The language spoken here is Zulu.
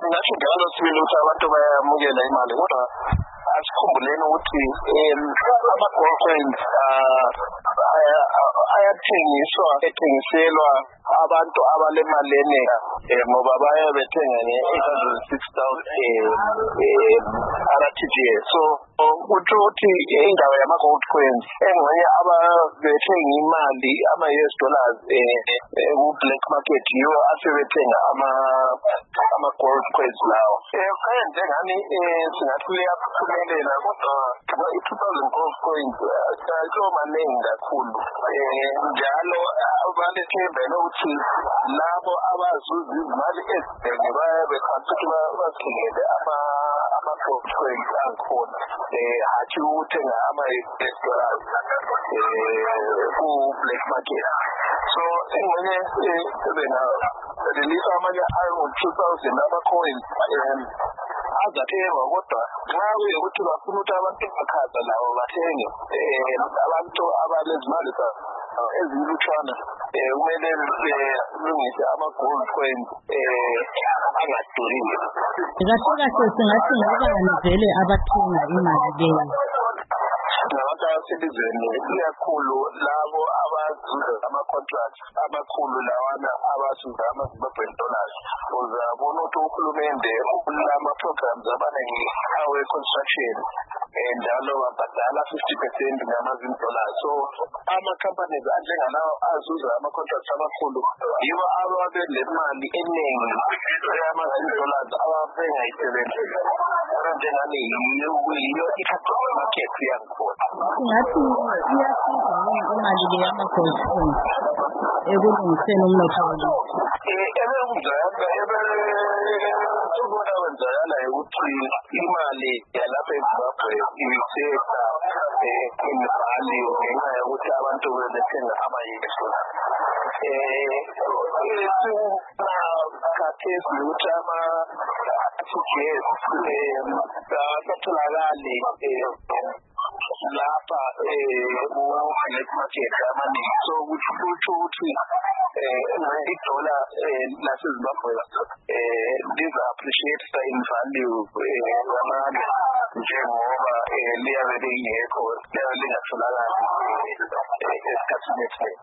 Ngasho njalo sibili ukuthi abantu bayamukela imali kodwa asikhumbuleni ukuthi ama-gold coins ethengiselwa abantu abalemali enengi ngoba baye bethenga nge-806,000 RTGS. So kutho ukuthi indawo yama-gold coins engxenye ababethenga imali ama-US dollars ku-black market yiwo asebethenga ama-gold coins lawo. Kanye njengani singathi liyaphumelela kodwa i-2,000 gold coins ayisiwo maningi kakhulu. Njalo balethembele ukuthi labo abazuza izimali eziningi baye bekhansi ukuthi bazithengele ama-gold coins akhona. Hathi ukuthenga ama-US dollars ku-black market. So engxenye bengalisa amanye ayi-2,000 ama-coins azathengwa kodwa nxa kuyekuthi bafuna ukuthi abantu bakhaza labo bathenge abantu abalezimali ezilutshwana kumele belungise ama-gold coins angadurile. Kahle singathi ngobani vele abathenga imali leyo? Nabantu abaselizweni ikakhulu labo abazuza ama-contracts amakhulu lawana abazuza ama-Zimbabwean dollars. Uzabona ukuthi uhulumende ulama-programs abaningi awe-construction njalo babhadala 50% ngama-Zim dollars. So ama-companies anjengalawo azuza ama-contracts amakhulu yibo ababelemali eningi yama-Zim dollars ababengayisebenzisa. Njengani yiyo i-capital market yangikhona. Singathi iyasiza imali le yama-gold coins ekulungiseni umnotho wethu. Kwenzakala ukuthi imali yalapha eZimbabwe isehla in value ngenxa yokuthi abantu bethenga ama-US dollars. Khathesi ukuthi ama-RTGS asatholakali lapha ku-black market amaningi. So kusho ukuthi i-dollar laseZimbabwe liza-appreciate in value ngamandla njengoba liyabe lingekho, liyabe lingatholakali esikhathini esiningi.